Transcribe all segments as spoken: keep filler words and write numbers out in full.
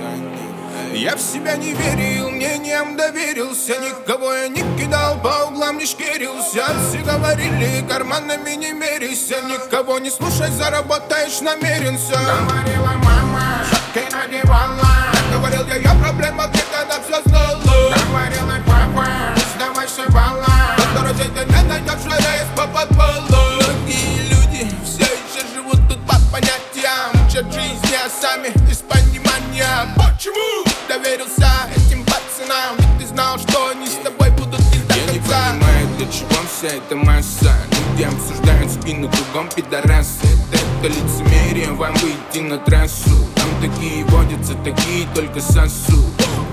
Я в себя не верил, мнением доверился. Никого я не кидал, по углам не шкерился. Все говорили, карманами не меряйся. Никого не слушай, заработаешь намеренся. Говорила мама, шапки надевала. Говорил я, я проблема, где тогда все знала. Говорила папа, не сдавайся, бала. Дороже ты не найдешь, шаряясь по подвалу. Многие люди все еще живут тут по понятиям. Учат жизни, а сами без понимания. Почему доверился этим пацанам? Ведь ты знал, что они с тобой будут не до конца. Я не понимаю, для чего вся эта масса. Люди обсуждают спину, кругом пидорасы. Это лицемерие, вам выйти на трассу. Там такие водятся, такие только сосут.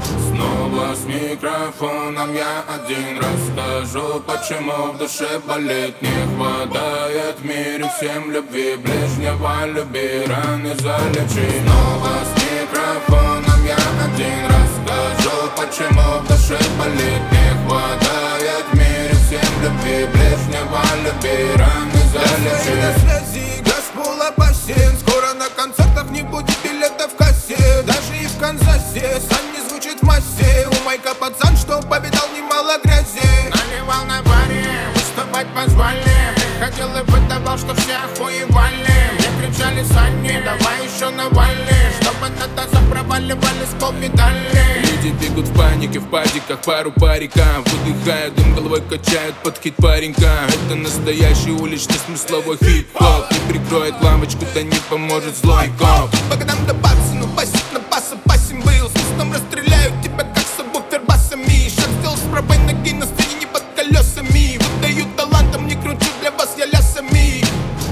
Снова с микрофоном я один расскажу, почему в душе болит. Не хватает в мире всем любви, ближнего люби, раны залечи. Снова с микрофоном я один расскажу, почему в душе болит. Не хватает в мире всем любви, ближнего люби, раны залечи. На связи Газпол опасен, скоро на концертах не будет билетов в кассе. Даже и в Канзасе сам не звучит в массе. У Майка пацан, что повидал немало грязи. Наливал на баре, выступать позвали. Приходил и выдавал, что все охуевали. Мне кричали: Санни, давай еще навали, чтобы на тазах проваливались полмедали. Люди бегут в панике, в падиках, пару парикам. Выдыхают дым, головой качают под хит паренька. Это настоящий уличный смысловой хип-хоп. Не прикроет лампочку, да не поможет злой коп. По годам до бакса, ну басик на баса, пасим был. Смыслом расстреляют тебя как сабвуфер басами. Шаг сделал с правой ноги на сцене, не под колесами. Выдаю талантом, не кручу для вас я лясами.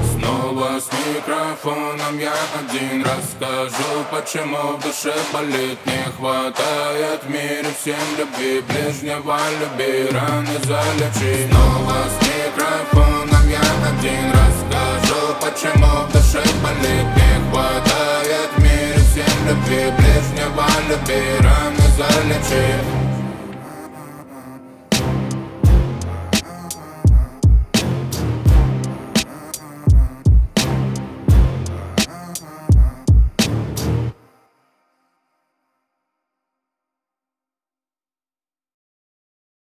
Снова с микрофоном я один расскажу, почему в душе болит. Не хватает в мире всем любви, ближнего люби, раны залечи. Снова с микрофоном я один расскажу, почему в душе болит.